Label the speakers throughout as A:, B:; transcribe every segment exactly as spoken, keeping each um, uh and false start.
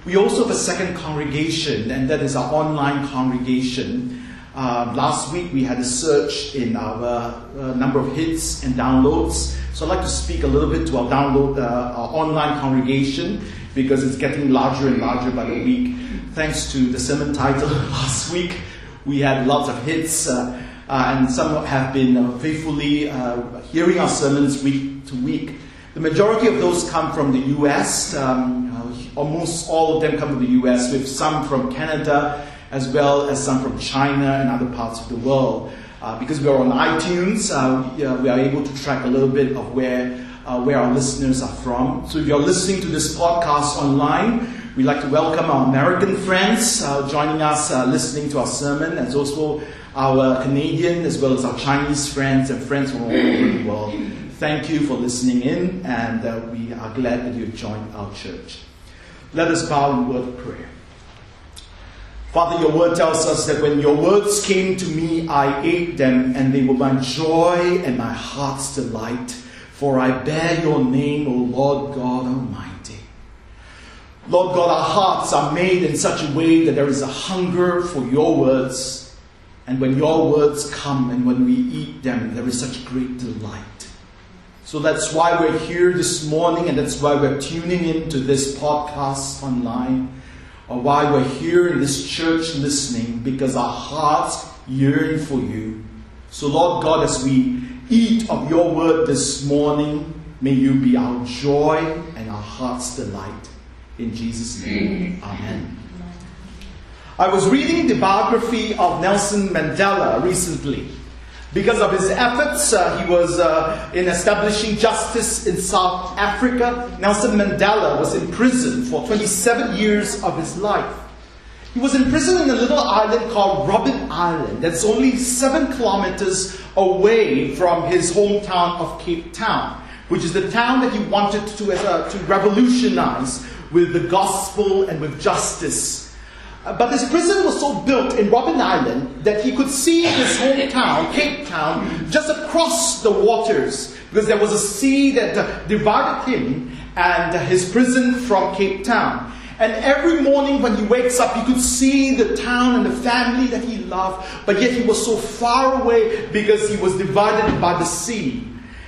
A: We also have a second congregation, and that is our online congregation. Uh, last week we had a surge in our uh, number of hits and downloads. So I'd like to speak a little bit to our download, uh, our online congregation, because it's getting larger and larger by the week. Thanks to the sermon title last week, we had lots of hits, uh, uh, and some have been uh, faithfully uh, hearing our sermons week to week. The majority of those come from the U S. Um, uh, almost all of them come from the U S, with some from Canada, as well as some from China and other parts of the world. Uh, because we are on iTunes, uh, we, uh, we are able to track a little bit of where uh, where our listeners are from. So if you're listening to this podcast online, we'd like to welcome our American friends uh, joining us, uh, listening to our sermon, and also our Canadian as well as our Chinese friends and friends from all over the world. Thank you for listening in, and uh, we are glad that you've joined our church. Let us bow in word of prayer. Father, your word tells us that when your words came to me, I ate them, and they were my joy and my heart's delight. For I bear your name, O Lord God Almighty. Lord God, our hearts are made in such a way that there is a hunger for your words. And when your words come and when we eat them, there is such great delight. So that's why we're here this morning, and that's why we're tuning into this podcast online. Or why we're here in this church listening, because our hearts yearn for you. So Lord God, as we eat of your word this morning, may you be our joy and our heart's delight. In Jesus' name, amen. I was reading the biography of Nelson Mandela recently. Because of his efforts, uh, he was uh, in establishing justice in South Africa. Nelson Mandela was in prison for twenty-seven years of his life. He was in prison in a little island called Robben Island, that's only seven kilometers away from his hometown of Cape Town, which is the town that he wanted to, uh, to revolutionize with the gospel and with justice. But this prison was so built in Robben Island that he could see his hometown, Cape Town, just across the waters, because there was a sea that uh, divided him and uh, his prison from Cape Town. And every morning when he wakes up, he could see the town and the family that he loved, but yet he was so far away because he was divided by the sea.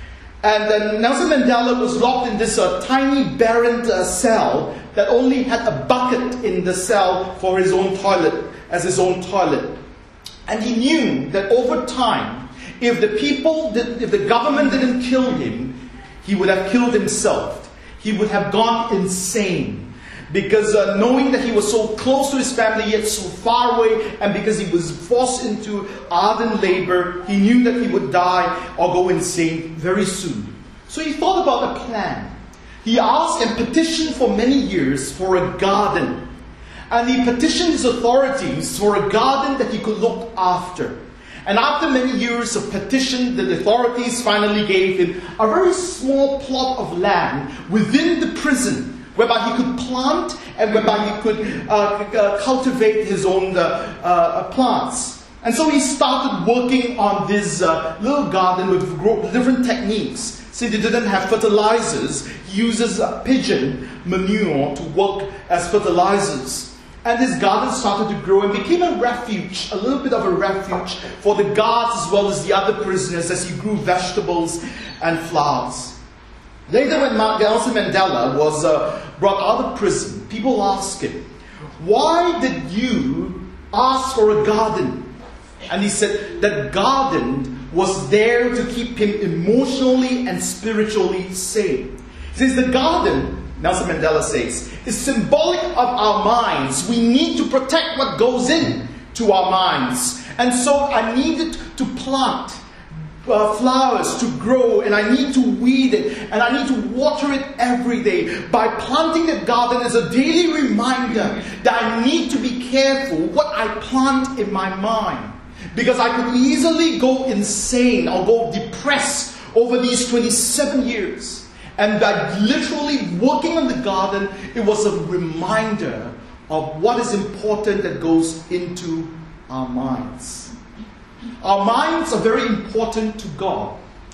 A: And uh, Nelson Mandela was locked in this uh, tiny, barren uh, cell that only had a bucket in the cell for his own toilet, as his own toilet. And he knew that over time, if the people, did, if the government didn't kill him, he would have killed himself. He would have gone insane. Because uh, knowing that he was so close to his family, yet so far away, and because he was forced into ardent labor, he knew that he would die or go insane very soon. So he thought about a plan. He asked and petitioned for many years for a garden. And he petitioned his authorities for a garden that he could look after. And after many years of petition, the authorities finally gave him a very small plot of land within the prison, whereby he could plant and whereby he could uh, uh, cultivate his own uh, uh, plants. And so he started working on this uh, little garden with gro- different techniques. Since he didn't have fertilizers, he uses uh, pigeon manure to work as fertilizers. And this garden started to grow and became a refuge, a little bit of a refuge for the guards as well as the other prisoners as he grew vegetables and flowers. Later, when Nelson Mandela was uh, brought out of prison, people asked him, "Why did you ask for a garden?" And he said that garden was there to keep him emotionally and spiritually safe. He says the garden, Nelson Mandela says, is symbolic of our minds. We need to protect what goes in to our minds. And so I needed to plant uh, flowers to grow, and I need to weed it, and I need to water it every day. By planting the garden as a daily reminder that I need to be careful what I plant in my mind. Because I could easily go insane or go depressed over these twenty-seven years. And by literally working on the garden, it was a reminder of what is important that goes into our minds. Our minds are very important to God.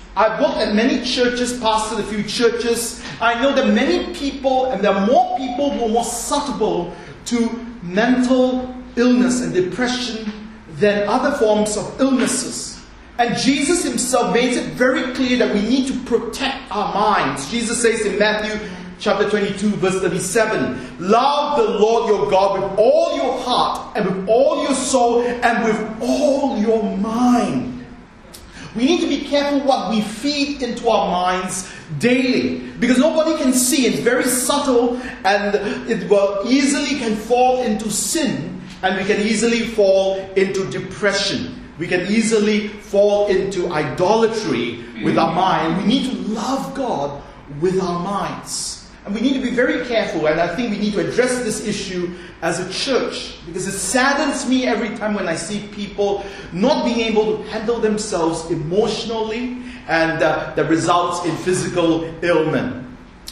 A: I've worked at many churches, pastored a few churches. I know that many people, and there are more people who are more susceptible to mental illness and depression than other forms of illnesses. And Jesus himself makes it very clear that we need to protect our minds. Jesus says in Matthew chapter twenty-two, verse thirty-seven, love the Lord your God with all your heart and with all your soul and with all your mind. We need to be careful what we feed into our minds daily, because nobody can see. It's very subtle, and it will easily can fall into sin, and we can easily fall into depression. We can easily fall into idolatry with our mind. We need to love God with our minds. And we need to be very careful, and I think we need to address this issue as a church, because it saddens me every time when I see people not being able to handle themselves emotionally, and uh, that results in physical ailment.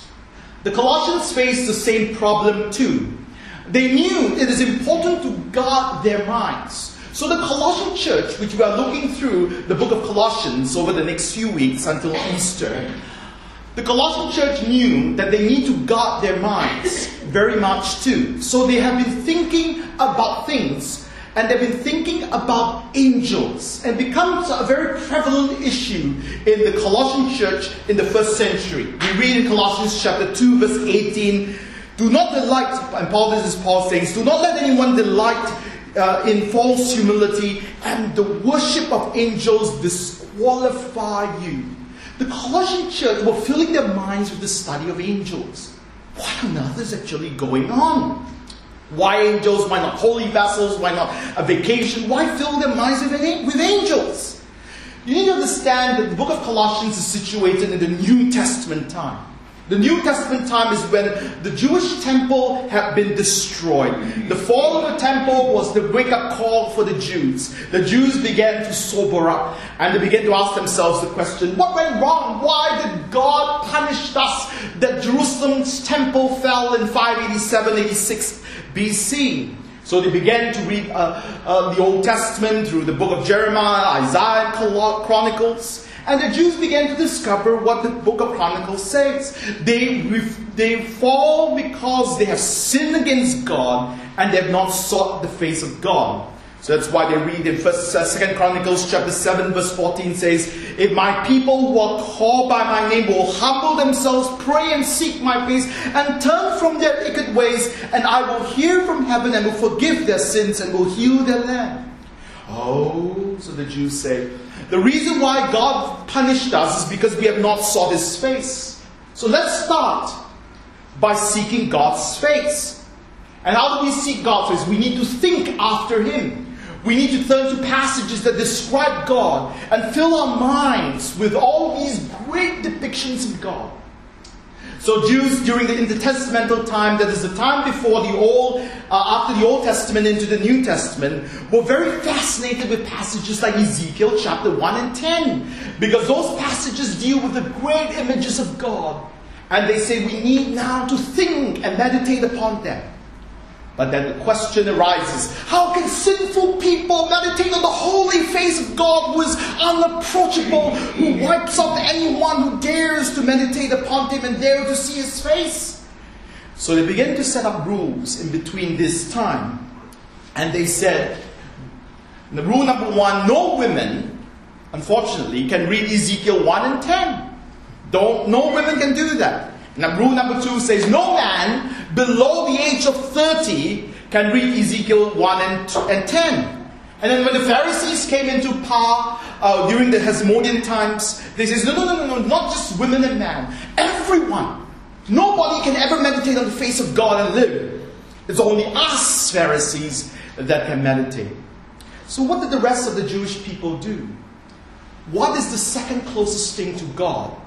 A: The Colossians faced the same problem too. They knew it is important to guard their minds. So the Colossian church, which we are looking through the book of Colossians over the next few weeks until Easter, the Colossian church knew that they need to guard their minds very much too. So they have been thinking about things, and they've been thinking about angels, and becomes a very prevalent issue in the Colossian church in the first century. We read in Colossians chapter two, verse eighteen, do not delight, and Paul, this is Paul saying, do not let anyone delight uh, in false humility, and the worship of angels disqualify you. The Colossian church were filling their minds with the study of angels. What on earth is actually going on? Why angels? Why not holy vessels? Why not a vacation? Why fill their minds with, with angels? You need to understand that the book of Colossians is situated in the New Testament time. The New Testament time is when the Jewish temple had been destroyed. The fall of the temple was the wake-up call for the Jews. The Jews began to sober up, and they began to ask themselves the question, what went wrong? Why did God punish us that Jerusalem's temple fell in five eighty-seven eighty-six B C? So they began to read uh, uh, the Old Testament through the book of Jeremiah, Isaiah, Chronicles. And the Jews began to discover what the book of Chronicles says. They, they fall because they have sinned against God, and they have not sought the face of God. So that's why they read in First, uh, Second Chronicles chapter seven, verse fourteen says, if my people who are called by my name will humble themselves, pray and seek my face, and turn from their wicked ways, and I will hear from heaven and will forgive their sins and will heal their land. Oh, so the Jews say, the reason why God punished us is because we have not sought His face. So let's start by seeking God's face. And how do we seek God's face? We need to think after Him. We need to turn to passages that describe God and fill our minds with all these great depictions of God. So Jews during the intertestamental time, that is the time before the Old, uh, after the Old Testament into the New Testament, were very fascinated with passages like Ezekiel chapter one and ten. Because those passages deal with the great images of God. And they say we need now to think and meditate upon them. But then the question arises, how can sinful people meditate on the holy face of God who is unapproachable, who wipes out anyone who dares to meditate upon Him and dare to see His face? So they began to set up rules in between this time. And they said, the rule number one, no women, unfortunately, can read Ezekiel one and ten. Don't, no women can do that. Now, rule number two says, no man below the age of thirty can read Ezekiel one and ten. And then when the Pharisees came into power uh, during the Hasmonean times, they says, no, no, no, no, no, not just women and men. Everyone. Nobody can ever meditate on the face of God and live. It's only us, Pharisees, that can meditate. So what did the rest of the Jewish people do? What is the second closest thing to God?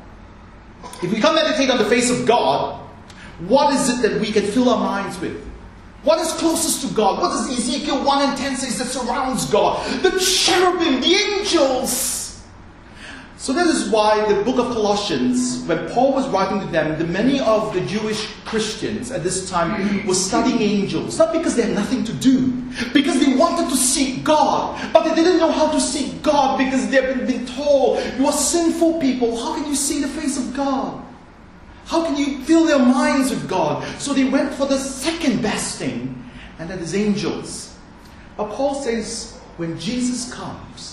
A: If we can't meditate on the face of God, what is it that we can fill our minds with? What is closest to God? What does Ezekiel one and ten say that surrounds God? The cherubim, the angels. So that is why the book of Colossians, when Paul was writing to them, the many of the Jewish Christians at this time were studying angels. Not because they had nothing to do, because they wanted to seek God. But they didn't know how to seek God because they had been told, you are sinful people. How can you see the face of God? How can you fill their minds with God? So they went for the second best thing, and that is angels. But Paul says, when Jesus comes,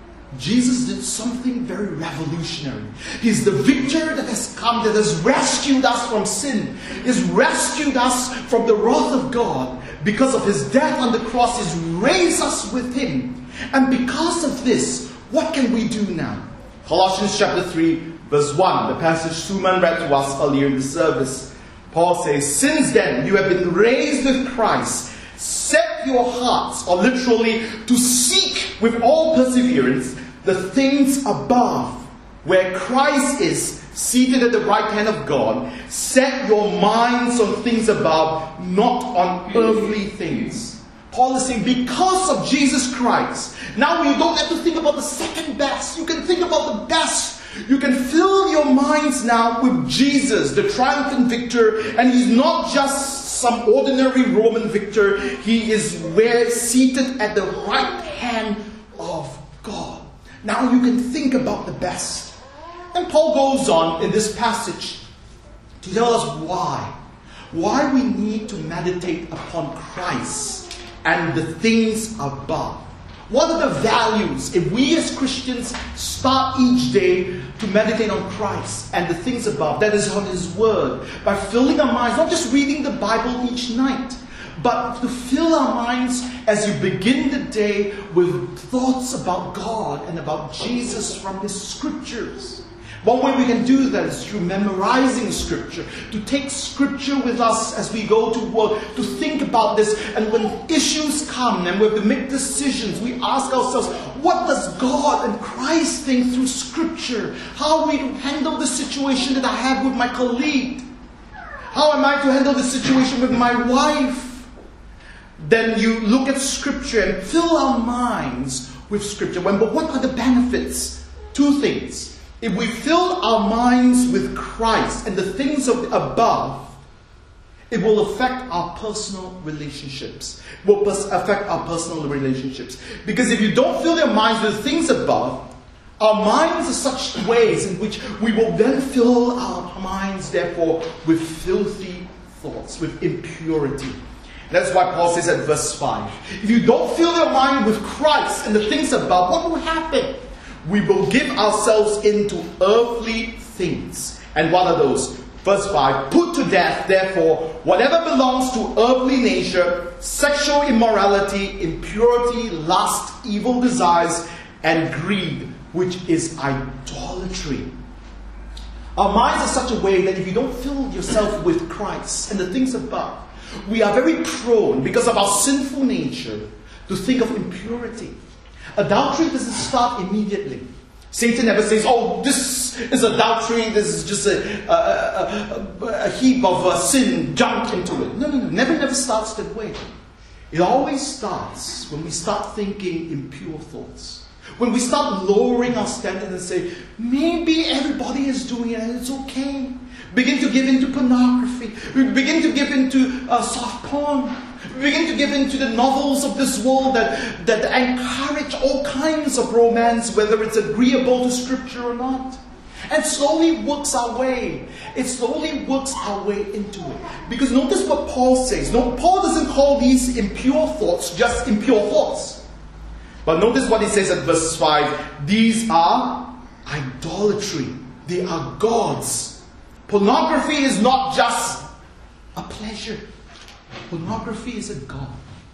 A: Jesus did something very revolutionary. He's the victor that has come, that has rescued us from sin. He's rescued us from the wrath of God. Because of His death on the cross, He's raised us with Him. And because of this, what can we do now? Colossians chapter three, verse one, the passage Suman read to us earlier in the service. Paul says, since then you have been raised with Christ. Set your hearts, or literally, to seek with all perseverance the things above, where Christ is seated at the right hand of God. Set your minds on things above, not on earthly things. Paul is saying, because of Jesus Christ, now you don't have to think about the second best. You can think about the best. You can fill your minds now with Jesus, the triumphant victor. And He's not just some ordinary Roman victor. He is where seated at the right hand of God. Now you can think about the best. And Paul goes on in this passage to tell us why. Why we need to meditate upon Christ and the things above. What are the values if we as Christians start each day to meditate on Christ and the things above, that is on His Word, by filling our minds, not just reading the Bible each night, but to fill our minds as you begin the day with thoughts about God and about Jesus from His Scriptures. One way we can do that is through memorizing Scripture, to take Scripture with us as we go to work, to think about this. And when issues come and we have to make decisions, we ask ourselves, what does God and Christ think through Scripture? How are we to handle the situation that I have with my colleague? How am I to handle the situation with my wife? Then you look at Scripture and fill our minds with Scripture. But what are the benefits? Two things. If we fill our minds with Christ and the things of the above, it will affect our personal relationships. It will affect our personal relationships. Because if you don't fill your minds with things above, our minds are such ways in which we will then fill our minds, therefore, with filthy thoughts, with impurity. That's why Paul says at verse five, if you don't fill your mind with Christ and the things above, what will happen? We will give ourselves into earthly things. And what are those? Verse five, put to death, therefore, whatever belongs to earthly nature, sexual immorality, impurity, lust, evil desires, and greed, which is idolatry. Our minds are such a way that if you don't fill yourself with Christ and the things above, we are very prone, because of our sinful nature, to think of impurity. Adultery doesn't start immediately. Satan never says, oh, this is adultery, this is just a, a, a, a heap of uh, sin, jump into it. No, no, no, never, never starts that way. It always starts when we start thinking impure thoughts. When we start lowering our standards and say, maybe everybody is doing it and it's okay. Begin to give into pornography. We begin to give into uh, soft porn. We begin to give into the novels of this world that, that encourage all kinds of romance, whether it's agreeable to Scripture or not. And slowly works our way. It slowly works our way into it. Because notice what Paul says. No, Paul doesn't call these impure thoughts just impure thoughts. But notice what he says at verse five. These are idolatry. They are gods. Pornography is not just a pleasure. Pornography is a god.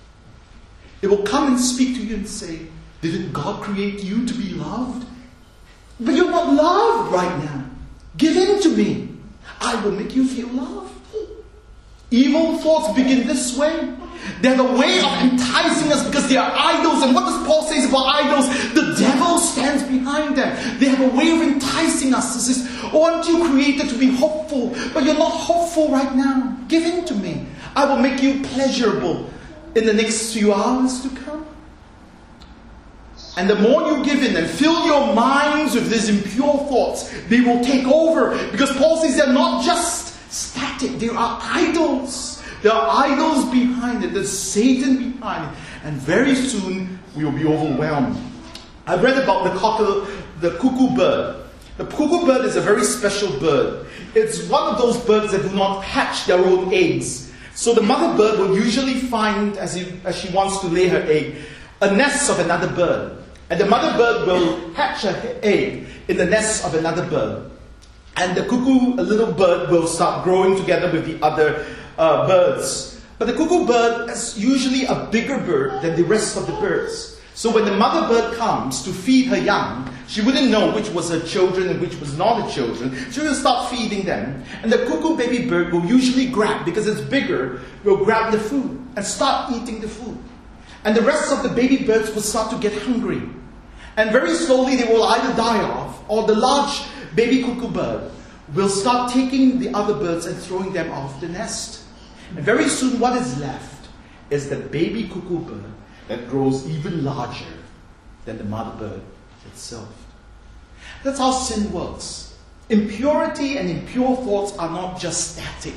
A: It will come and speak to you and say, didn't God create you to be loved? But you're not loved right now. Give in to me. I will make you feel loved. Evil thoughts begin this way. They have a way of enticing us because they are idols. And what does Paul say about idols? The devil stands behind them. They have a way of enticing us. He says, oh, aren't you created to be hopeful? But you're not hopeful right now. Give in to me. I will make you pleasurable in the next few hours to come. And the more you give in and fill your minds with these impure thoughts, they will take over. Because Paul says they're not just static, they are idols. There are idols behind it. There's Satan behind it. And very soon we will be overwhelmed. I read about the cockle, the cuckoo bird. The cuckoo bird is a very special bird. It's one of those birds that do not hatch their own eggs. So the mother bird will usually find, as, he, as she wants to lay her egg, a nest of another bird. And the mother bird will hatch her egg in the nest of another bird. And the cuckoo, a little bird, will start growing together with the other uh, birds. But the cuckoo bird is usually a bigger bird than the rest of the birds. So when the mother bird comes to feed her young, she wouldn't know which was her children and which was not her children. She will start feeding them. And the cuckoo baby bird will usually grab, because it's bigger, will grab the food and start eating the food. And the rest of the baby birds will start to get hungry. And very slowly they will either die off, or the large baby cuckoo bird will start taking the other birds and throwing them off the nest. And very soon what is left is the baby cuckoo bird that grows even larger than the mother bird itself. That's how sin works. Impurity and impure thoughts are not just static.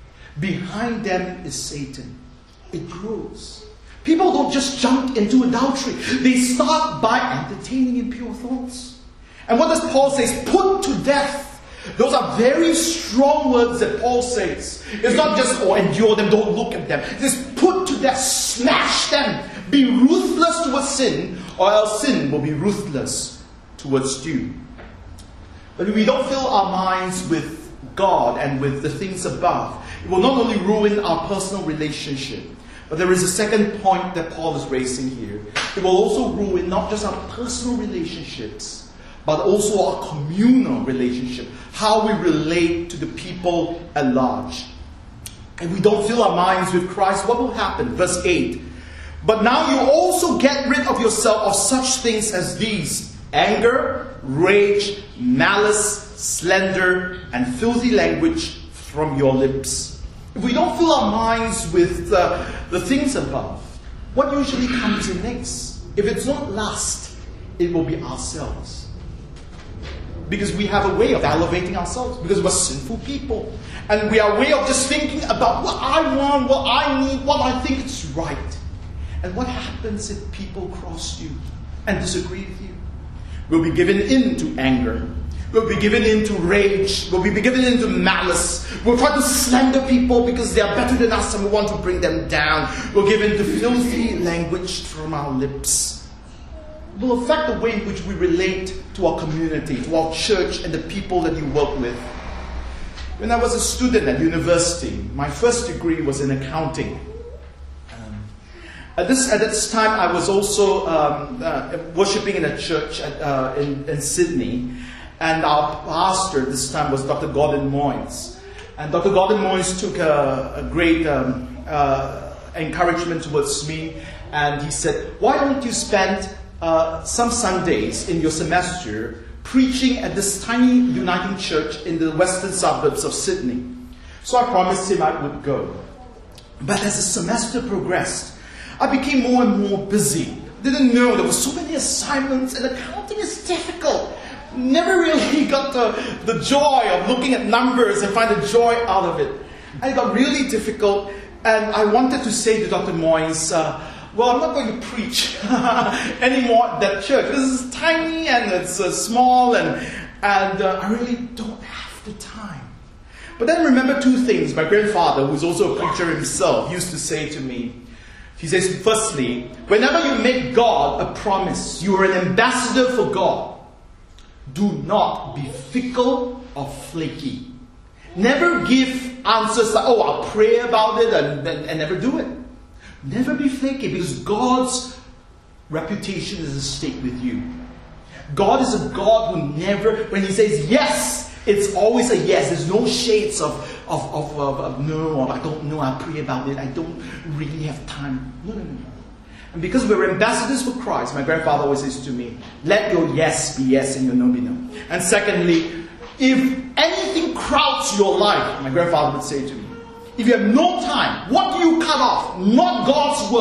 A: Behind them is Satan. It grows. People don't just jump into adultery. They start by entertaining impure thoughts. And what does Paul say? Put to death. Those are very strong words that Paul says. It's not just, oh, endure them, don't look at them. It says, put to death, smash them. Be ruthless towards sin, or else sin will be ruthless towards you. But if we don't fill our minds with God and with the things above, it will not only ruin our personal relationship, but there is a second point that Paul is raising here. It will also ruin not just our personal relationships, but also our communal relationship. How we relate to the people at large. And we don't fill our minds with Christ, what will happen? Verse eight. But now you also get rid of yourself of such things as these: anger, rage, malice, slander, and filthy language from your lips. If we don't fill our minds with uh, the things above, what usually comes in next? If it's not lust, it will be ourselves. Because we have a way of elevating ourselves. Because we're sinful people. And we are a way of just thinking about what I want, what I need, what I think is right. And what happens if people cross you and disagree with you? We'll be given in to anger. We'll be given into rage. We'll be given into malice. We'll try to slander people because they are better than us and we want to bring them down. We'll give in to filthy language from our lips. It will affect the way in which we relate to our community, to our church, and the people that you work with. When I was a student at university, my first degree was in accounting. Um, at this at this time, I was also um, uh, worshipping in a church at, uh, in, in Sydney. And our pastor this time was Doctor Gordon Moyes. And Doctor Gordon Moyes took a, a great um, uh, encouragement towards me. And he said, why don't you spend uh, some Sundays in your semester preaching at this tiny Uniting Church in the western suburbs of Sydney? So I promised him I would go. But as the semester progressed, I became more and more busy. Didn't know there were so many assignments, and accounting is difficult. Never really got the, the joy of looking at numbers and find the joy out of it. And it got really difficult. And I wanted to say to Doctor Moyes, uh, well, I'm not going to preach anymore at that church. This is tiny and it's uh, small and, and uh, I really don't have the time. But then remember two things. My grandfather, who's also a preacher himself, used to say to me. He says, firstly, whenever you make God a promise, you are an ambassador for God. Do not be fickle or flaky. Never give answers like, oh, I'll pray about it and, and, and never do it. Never be flaky, because God's reputation is at stake with you. God is a God who never, when He says yes, it's always a yes. There's no shades of, of, of, of, of no, or I don't know, I'll pray about it, I don't really have time. No, no, no, no. And because we're ambassadors for Christ, my grandfather always says to me, let your yes be yes and your no be no. And secondly, if anything crowds your life, my grandfather would say to me, if you have no time, what do you cut off? Not God's work,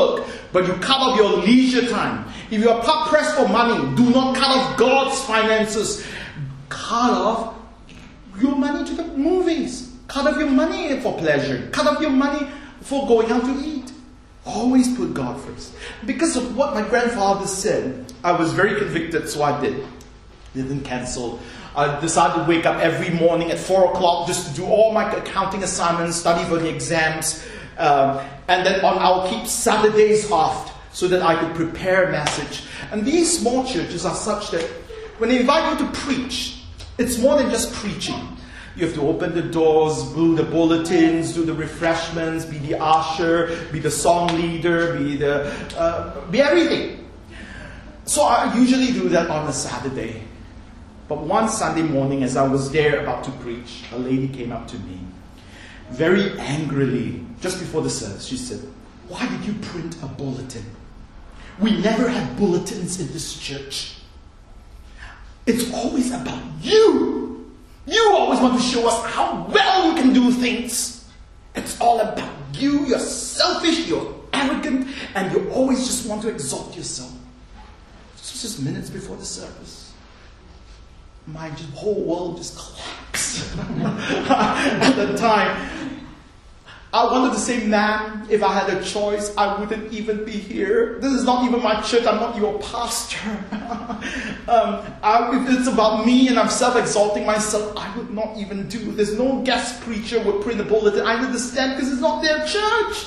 A: but you cut off your leisure time. If you are hard pressed for money, do not cut off God's finances. Cut off your money to the movies. Cut off your money for pleasure. Cut off your money for going out to eat. Always put God first. Because of what my grandfather said, I was very convicted, so I did. Didn't cancel. I decided to wake up every morning at four o'clock just to do all my accounting assignments, study for the exams. Um, and then on, I'll keep Saturdays off so that I could prepare a message. And these small churches are such that when they invite you to preach, it's more than just preaching. You have to open the doors, do the bulletins, do the refreshments, be the usher, be the song leader, be the uh, be everything. So I usually do that on a Saturday. But one Sunday morning, as I was there about to preach, a lady came up to me, very angrily, just before the service. She said, "Why did you print a bulletin? We never had bulletins in this church. It's always about you. You always want to show us how well you can do things. It's all about you. You're selfish, you're arrogant, and you always just want to exalt yourself." This was just minutes before the service. My just, whole world just collapsed. At the time, I wanted to say, "Ma'am, if I had a choice, I wouldn't even be here. This is not even my church. I'm not your pastor. um, I, if it's about me and I'm self-exalting myself, I would not even do this. No guest preacher would print a bulletin. I understand because it's not their church."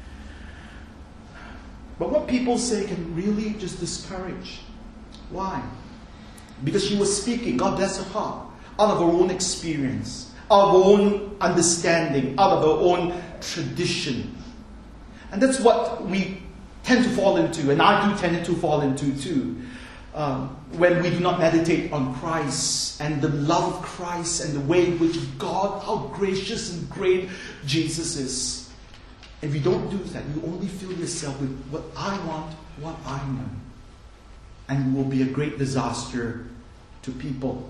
A: But what people say can really just discourage. Why? Because she was speaking, God bless her heart, out of her own experience, out of her own understanding, out of her own tradition. And that's what we tend to fall into, and I do tend to fall into too, um, when we do not meditate on Christ and the love of Christ and the way in which God, how gracious and great Jesus is. If you don't do that, you only fill yourself with what I want, what I know. And you will be a great disaster to people.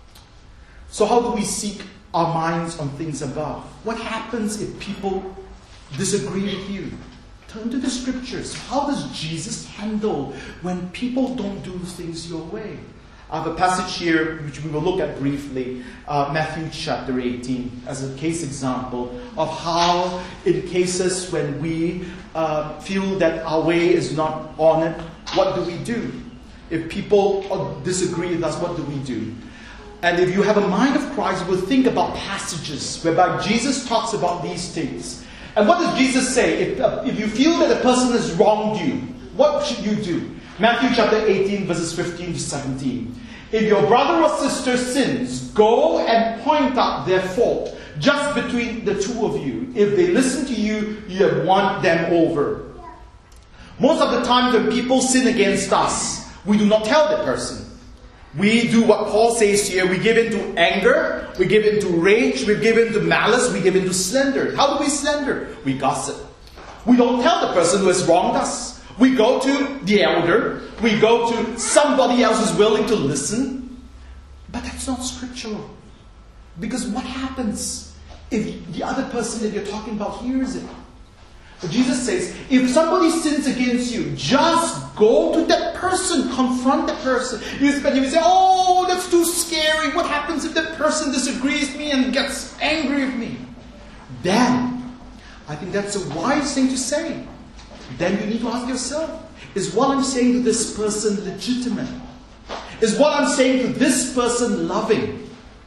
A: So how do we seek our minds on things above? What happens if people disagree with you? Turn to the scriptures. How does Jesus handle when people don't do things your way? I have a passage here which we will look at briefly, uh, Matthew chapter eighteen, as a case example of how in cases when we uh, feel that our way is not honored, what do we do? If people disagree with us, what do we do? And if you have a mind of Christ, you will think about passages whereby Jesus talks about these things. And what does Jesus say? If, uh, if you feel that a person has wronged you, what should you do? Matthew chapter eighteen, verses fifteen to seventeen. If your brother or sister sins, go and point out their fault just between the two of you. If they listen to you, you have won them over. Most of the time when people sin against us, we do not tell the person. We do what Paul says here. We give in to anger. We give in to rage. We give in to malice. We give in to slander. How do we slander? We gossip. We don't tell the person who has wronged us. We go to the elder. We go to somebody else who's willing to listen. But that's not scriptural. Because what happens if the other person that you're talking about hears it? But Jesus says, if somebody sins against you, just go to that person, confront that person. You say, oh, that's too scary. What happens if that person disagrees with me and gets angry with me? Then, I think that's a wise thing to say. Then you need to ask yourself, is what I'm saying to this person legitimate? Is what I'm saying to this person loving?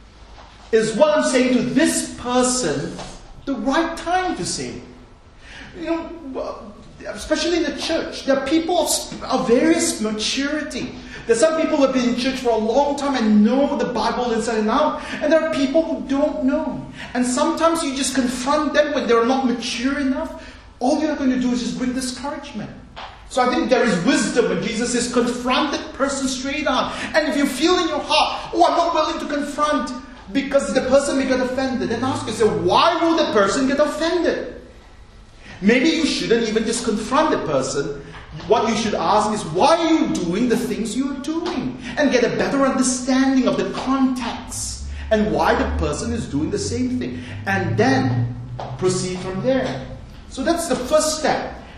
A: Is what I'm saying to this person the right time to say it? You know, especially in the church, there are people of, of various maturity. There are some people who have been in church for a long time and know the Bible inside and out. And there are people who don't know. And sometimes you just confront them when they're not mature enough. All you're going to do is just bring discouragement. So I think there is wisdom when Jesus says, confront that person straight on. And if you feel in your heart, oh, I'm not willing to confront because the person may get offended, then ask yourself, why will the person get offended? Maybe you shouldn't even just confront the person. What you should ask is, why are you doing the things you are doing? And get a better understanding of the context and why the person is doing the same thing. And then proceed from there. So that's the first step.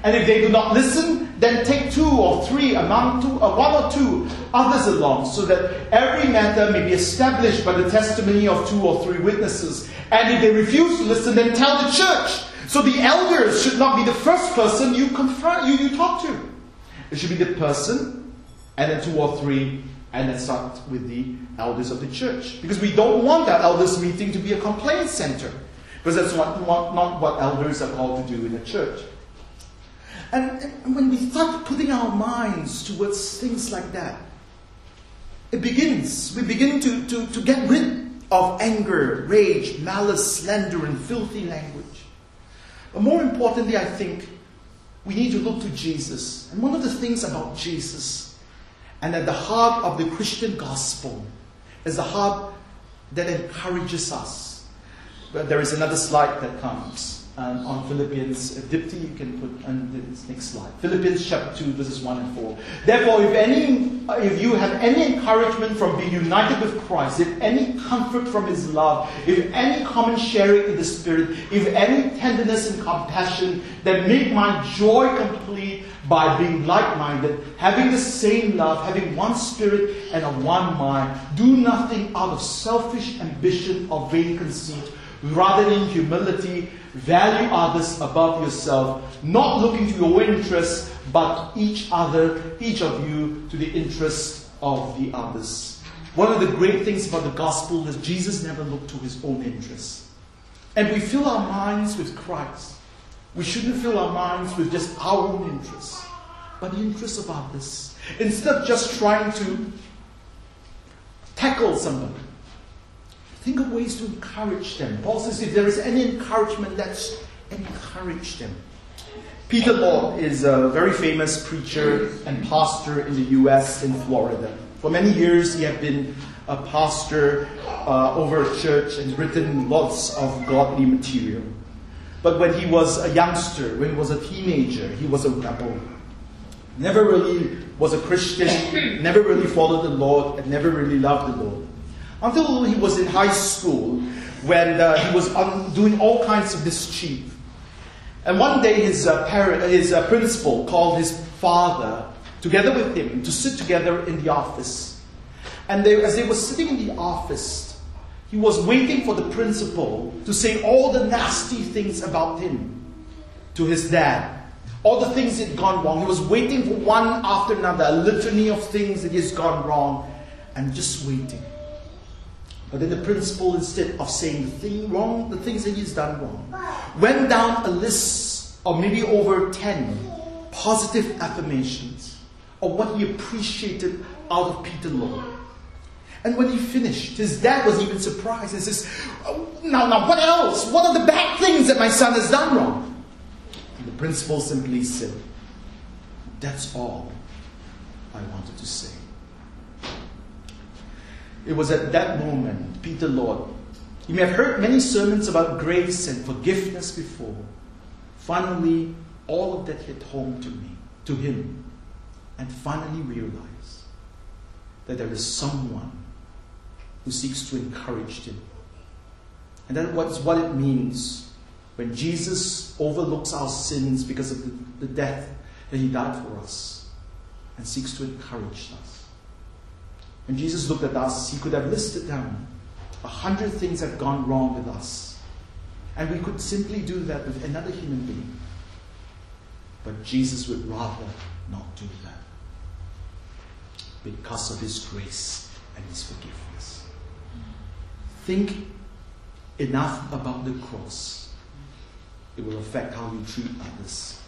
A: And if they do not listen, then take two or three, among two, or one or two others along, so that every matter may be established by the testimony of two or three witnesses. And if they refuse to listen, then tell the church. So the elders should not be the first person you confront, you, you talk to. It should be the person, and then two or three, and then start with the elders of the church. Because we don't want our elders meeting to be a complaint center. Because that's not, not, not what elders are called to do in a church. And, and when we start putting our minds towards things like that, it begins. We begin to, to, to get rid of anger, rage, malice, slander, and filthy language. But more importantly, I think, we need to look to Jesus. And one of the things about Jesus, and at the heart of the Christian gospel, is the heart that encourages us. But there is another slide that comes. Um, on Philippians, uh, Dipti, you can put on the next slide. Philippians chapter two, verses one and four. Therefore, if any, if you have any encouragement from being united with Christ, if any comfort from His love, if any common sharing in the Spirit, if any tenderness and compassion, then make my joy complete by being like-minded, having the same love, having one spirit and of one mind. Do nothing out of selfish ambition or vain conceit. Rather, in humility, value others above yourself, not looking to your own interests, but each other, each of you, to the interest of the others. One of the great things about the gospel is Jesus never looked to His own interests. And we fill our minds with Christ. We shouldn't fill our minds with just our own interests, but the interests of others. Instead of just trying to tackle somebody, think of ways to encourage them. Paul says if there is any encouragement, let's encourage them. Peter Lord is a very famous preacher and pastor in the U S, in Florida. For many years he had been a pastor uh, over a church and written lots of godly material. But when he was a youngster, when he was a teenager, he was a rebel. Never really was a Christian, never really followed the Lord, and never really loved the Lord. Until he was in high school, when uh, he was um, doing all kinds of mischief. And one day his, uh, parent, his uh, principal called his father together with him to sit together in the office. And they, as they were sitting in the office, he was waiting for the principal to say all the nasty things about him to his dad. All the things that had gone wrong. He was waiting for one after another, a litany of things that has gone wrong, and just waiting. But then the principal, instead of saying the thing wrong, the things that he's done wrong, went down a list of maybe over ten positive affirmations of what he appreciated out of Peter Lord. And when he finished, his dad was even surprised and says, oh, now, now, what else? What are the bad things that my son has done wrong? And the principal simply said, that's all I wanted to say. It was at that moment, Peter Lord, you may have heard many sermons about grace and forgiveness before. Finally, all of that hit home to me, to him, and finally realized that there is someone who seeks to encourage him. And that is what it means when Jesus overlooks our sins because of the, the death that He died for us and seeks to encourage us. When Jesus looked at us, He could have listed down a hundred things that have gone wrong with us. And we could simply do that with another human being. But Jesus would rather not do that because of His grace and His forgiveness. Think enough about the cross. It will affect how you treat others.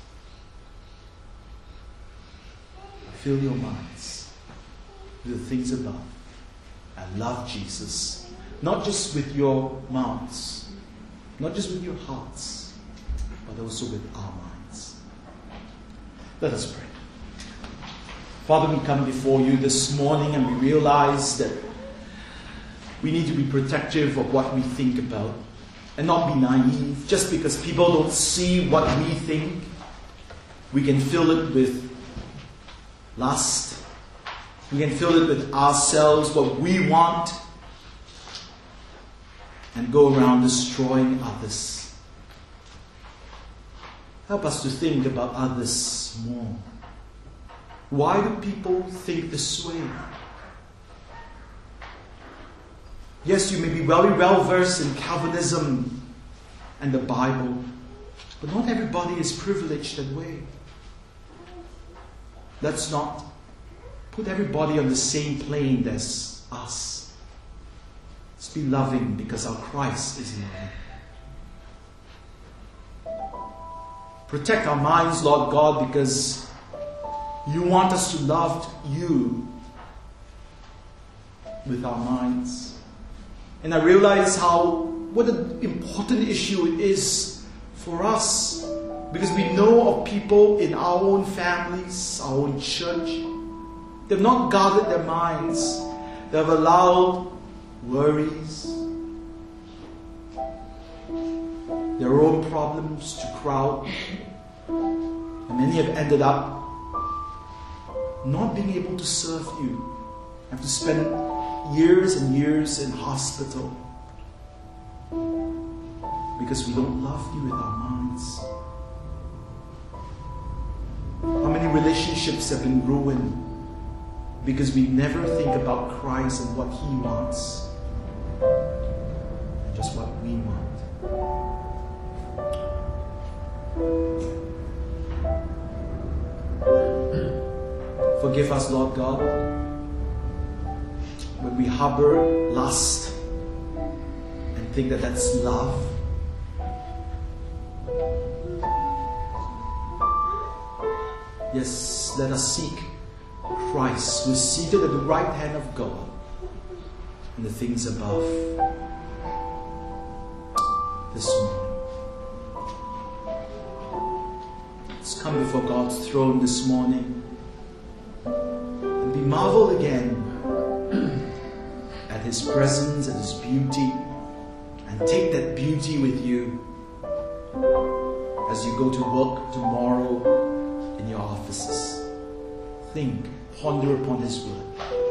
A: Fill your minds with the things above and love Jesus, not just with your mouths, not just with your hearts, but also with our minds. Let us pray. Father, we come before you this morning and we realize that we need to be protective of what we think about and not be naive. Just because people don't see what we think, we can fill it with lust. We can fill it with ourselves, what we want, and go around destroying others. Help us to think about others more. Why do people think this way? Yes, you may be very well versed in Calvinism and the Bible, but not everybody is privileged that way. Let's not put everybody on the same plane as us. Let's be loving because our Christ is loving. Protect our minds, Lord God, because you want us to love you with our minds. And I realize how, what an important issue it is for us. Because we know of people in our own families, our own church. They've not guarded their minds. They've allowed worries, their own problems to crowd. And many have ended up not being able to serve you. Have to spend years and years in hospital because we don't love you with our minds. How many relationships have been ruined because we never think about Christ and what He wants, just what we want. Forgive us, Lord God, when we harbor lust and think that that's love. Yes, let us seek Christ, who is seated at the right hand of God, and the things above. This morning, let's come before God's throne this morning and be marveled again at His presence and His beauty, and take that beauty with you as you go to work tomorrow in your offices. Think, ponder upon His word.